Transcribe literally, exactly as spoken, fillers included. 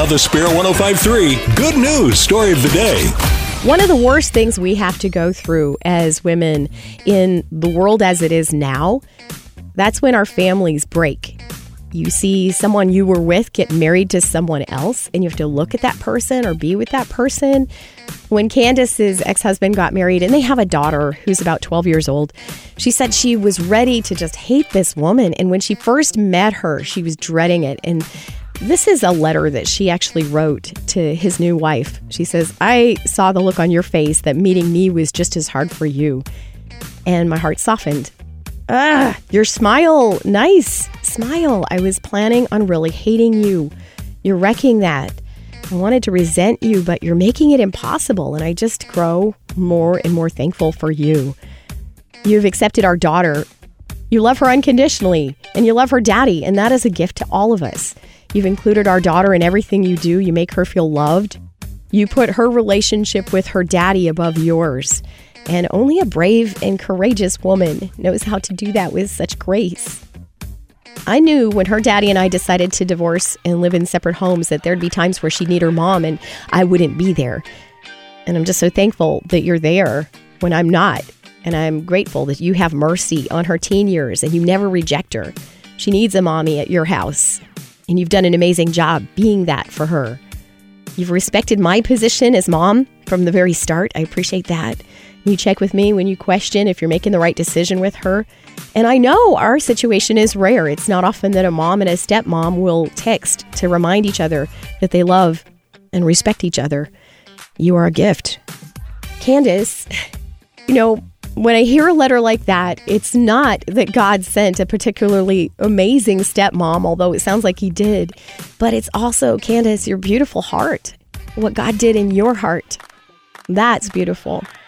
Now the Spirit one oh five point three Good News Story of the Day. One of the worst things we have to go through as women in the world as it is now, that's when our families break. You see someone you were with get married to someone else, and you have to look at that person or be with that person. When Candace's ex-husband got married, and they have a daughter who's about twelve years old, she said she was ready to just hate this woman. And when she first met her, she was dreading it. And this is a letter that she actually wrote to his new wife. She says, "I saw the look on your face that meeting me was just as hard for you. And my heart softened. Ah, your smile, nice smile. I was planning on really hating you. You're wrecking that. I wanted to resent you, but you're making it impossible. And I just grow more and more thankful for you. You've accepted our daughter. You love her unconditionally, and you love her daddy, and that is a gift to all of us. You've included our daughter in everything you do. You make her feel loved. You put her relationship with her daddy above yours. And only a brave and courageous woman knows how to do that with such grace. I knew when her daddy and I decided to divorce and live in separate homes that there'd be times where she'd need her mom and I wouldn't be there. And I'm just so thankful that you're there when I'm not. And I'm grateful that you have mercy on her teen years and you never reject her. She needs a mommy at your house. And you've done an amazing job being that for her. You've respected my position as mom from the very start. I appreciate that. You check with me when you question if you're making the right decision with her. And I know our situation is rare. It's not often that a mom and a stepmom will text to remind each other that they love and respect each other. You are a gift. Candace, you know, when I hear a letter like that, it's not that God sent a particularly amazing stepmom, although it sounds like he did. But it's also, Candace, your beautiful heart. What God did in your heart. That's beautiful.